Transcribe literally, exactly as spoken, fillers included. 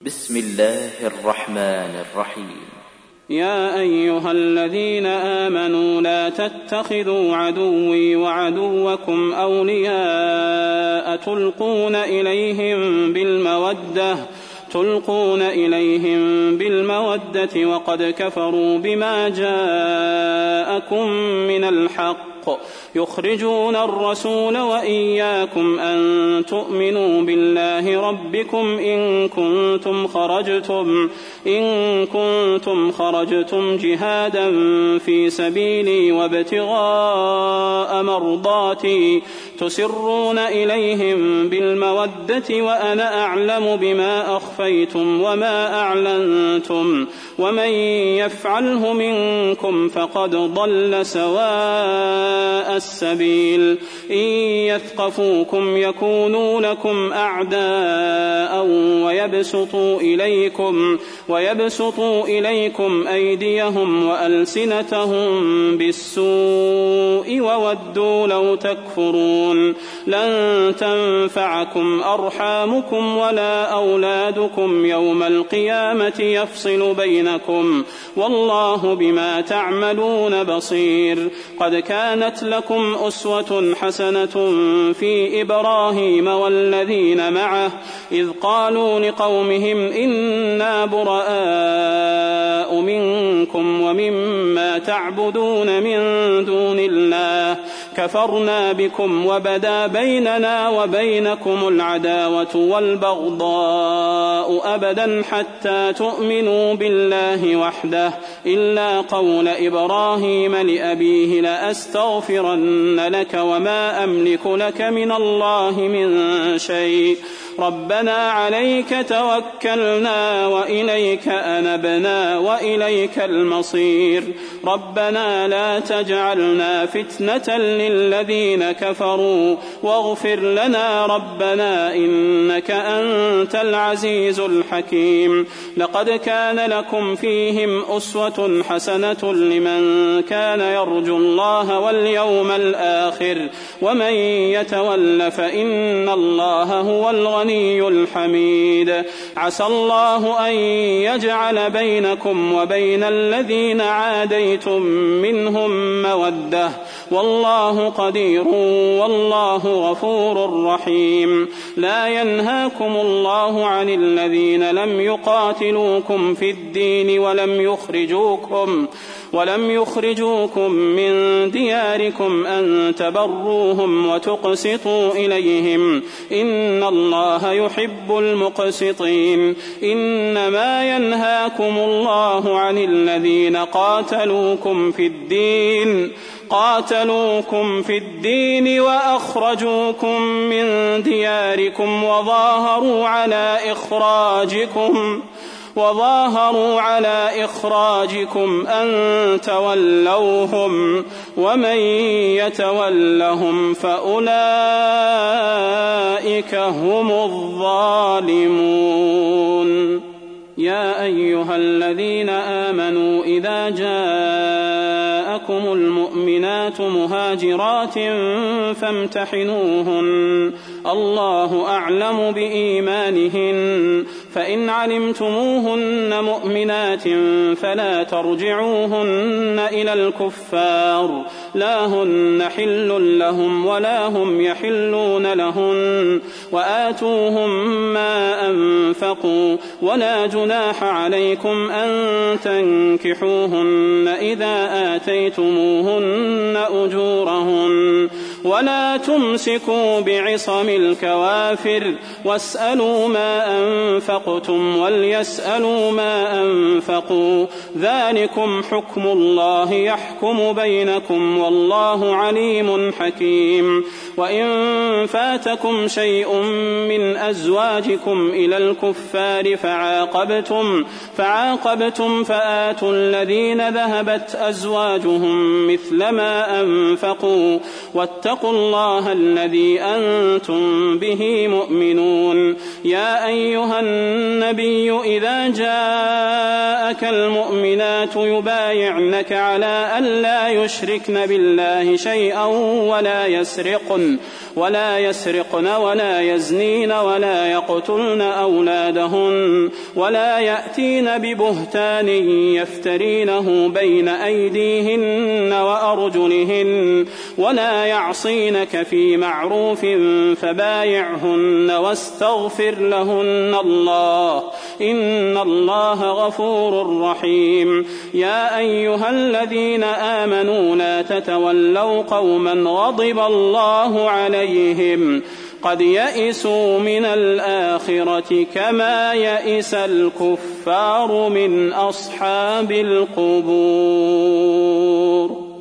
بسم الله الرحمن الرحيم. يا أيها الذين آمنوا لا تتخذوا عدوي وعدوكم أولياء تلقون إليهم بالمودة تلقون إليهم بالمودة وقد كفروا بما جاءكم من الحق يخرجون الرسول وإياكم أن تؤمنوا بالله ربكم إن كنتم خرجتم إن كنتم خرجتم جهادا في سبيلي وابتغاء مرضاتي تسرون إليهم بالمودة وأنا أعلم بما أخفيتم وما أعلنتم ومن يفعله منكم فقد ضل سواء السبيل إن يثقفوكم يكونوا لكم أعداء ويبسطوا إليكم ويبسطوا إليكم أيديهم وألسنتهم بالسوء وودوا لو تكفرون لن تنفعكم أرحامكم ولا أولادكم يوم القيامة يفصل بينكم والله بما تعملون بصير. قد كانت لكم أسوة حسنة في إبراهيم والذين معه إذ قالوا لقومهم إنا براء منكم ومما تعبدون من دون الله كفرنا بكم وبدا بيننا وبينكم العداوة والبغضاء أبدا حتى تؤمنوا بالله وحده إلا قول إبراهيم لأبيه لأستغفرن لك وما أملك لك من الله من شيء ربنا عليك توكلنا وإليك أنبنا وإليك المصير ربنا لا تجعلنا فتنة للذين كفروا واغفر لنا ربنا إنك أنت العزيز الحكيم. لقد كان لكم فيهم أسوة حسنة لمن كان يرجو الله واليوم الآخر ومن يتول فإن الله هو الغني الحميد. عسى الله أن يجعل بينكم وبين الذين عاديتم منهم مودة والله قدير والله غفور رحيم. لا ينهاكم الله عن الذين لم يقاتلوكم في الدين ولم يخرجوكم ولم يخرجوكم من دياركم أن تبروهم وتقسطوا إليهم إن الله يحب المقسطين. إنما ينهاكم الله عن الذين قاتلوكم في الدين قاتلوكم في الدين وأخرجوكم من دياركم وظاهروا على إخراجكم وظاهروا على إخراجكم أن تولوهم ومن يتولهم فأولئك هم الظالمون. يا أيها الذين آمنوا إذا جاءكم المؤمنات مهاجرات فامتحنوهن الله أعلم بإيمانهن فإن علمتموهن مؤمنات فلا ترجعوهن إلى الكفار لا هن حل لهم ولا هم يحلون لهن وآتوهم ما أنفقوا ولا جناح عليكم أن تنكحوهن إذا آتيتموهن أجورهن ولا تمسكوا بعصم الكوافر واسألوا ما أنفقتم وليسألوا ما أنفقوا ذلكم حكم الله يحكم بينكم والله عليم حكيم. وإن فاتكم شيء من أزواجكم إلى الكفار فعاقبتم فعاقبتم فآتوا الذين ذهبت أزواجهم مثل ما أنفقوا واتقوا الله الذي أنتم به مؤمنون. يا أيها النبي إذا جاء جاءك المؤمنات يبايعنك على أن لا يشركن بالله شيئا ولا يسرقن ولا يسرقن ولا يزنين ولا يقتلن أولادهن ولا يأتين ببهتان يفترينه بين أيديهن وأرجلهن ولا يعصينك في معروف فبايعهن واستغفر لهن الله إن الله غفور رحيم. يا أيها الذين آمنوا لا تتولوا قوما غضب الله عليهم قد يئسوا من الآخرة كما يئس الكفار من أصحاب القبور.